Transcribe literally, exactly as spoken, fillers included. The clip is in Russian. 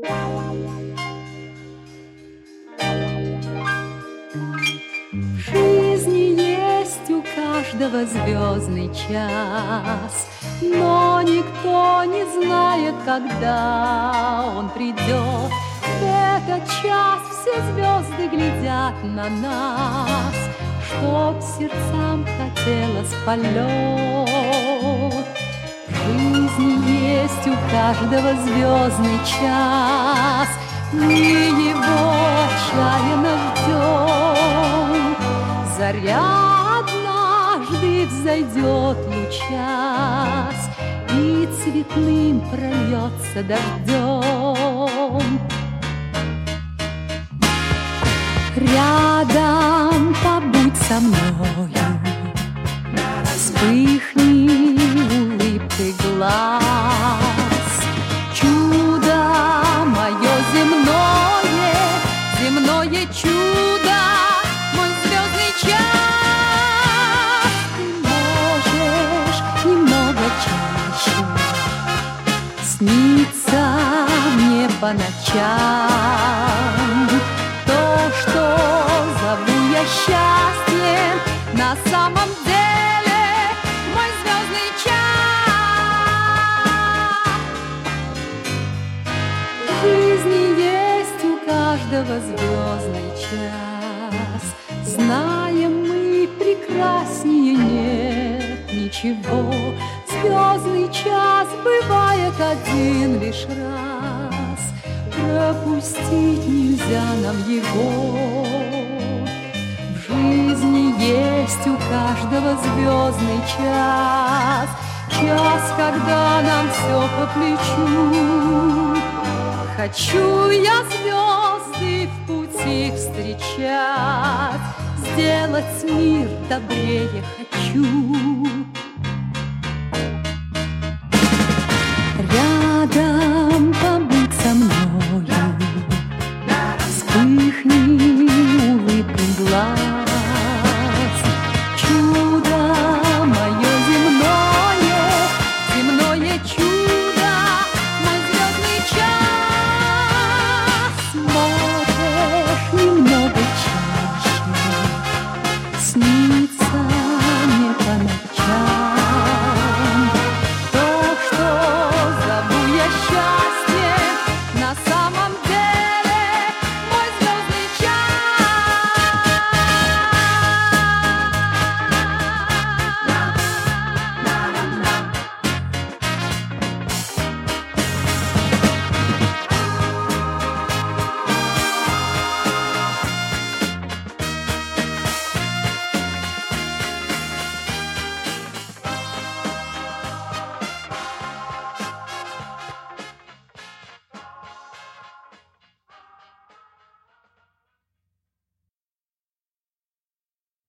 В жизни есть у каждого звездный час, но никто не знает, когда он придет. В этот час все звезды глядят на нас, чтоб сердцам хотелось полет. В жизни есть у каждого звездный час, мы его отчаянно ждем. Заря однажды взойдет лучас и цветным прольется дождем. Рядом побудь со мною, вспыхни улыбкой глаз. Чудо мое земное, земное чудо, мой звездный час. Ты можешь немного чаще сниться мне по ночам. То, что зову я счастьем, на самом деле мой звездный час. В жизни есть у каждого звездный час. Знаем мы, прекраснее нет ничего. Звездный час бывает один лишь раз, пропустить нельзя нам его. В жизни есть у каждого звездный час, час, когда нам все по плечу. Хочу я звезды в пути встречать, сделать мир добрее хочу.